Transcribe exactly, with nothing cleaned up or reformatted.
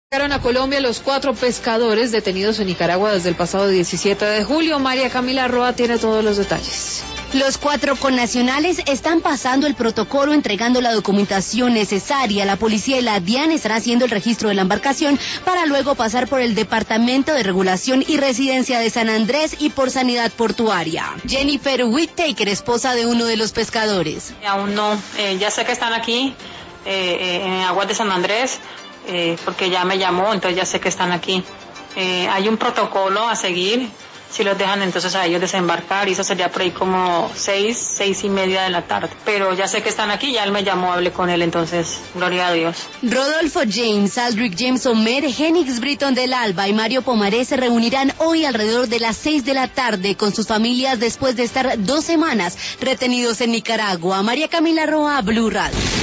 Llegaron a Colombia los cuatro pescadores detenidos en Nicaragua desde el pasado diecisiete de julio. María Camila Roa tiene todos los detalles. Los cuatro connacionales están pasando el protocolo, entregando la documentación necesaria. La policía y la DIAN estarán haciendo el registro de la embarcación para luego pasar por el Departamento de Regulación y Residencia de San Andrés y por Sanidad Portuaria. Jennifer Whittaker, esposa de uno de los pescadores. Aún no, eh, ya sé que están aquí eh, eh, en aguas de San Andrés. Eh, porque ya me llamó, entonces ya sé que están aquí. Eh, hay un protocolo a seguir, si los dejan entonces a ellos desembarcar, y eso sería por ahí como seis, seis y media de la tarde. Pero ya sé que están aquí, ya él me llamó, hablé con él, entonces, gloria a Dios. Rodolfo James, Aldrich James Omer, Genix Britton del Alba y Mario Pomaré se reunirán hoy alrededor de las seis de la tarde con sus familias después de estar dos semanas retenidos en Nicaragua. María Camila Roa, Blue Radio.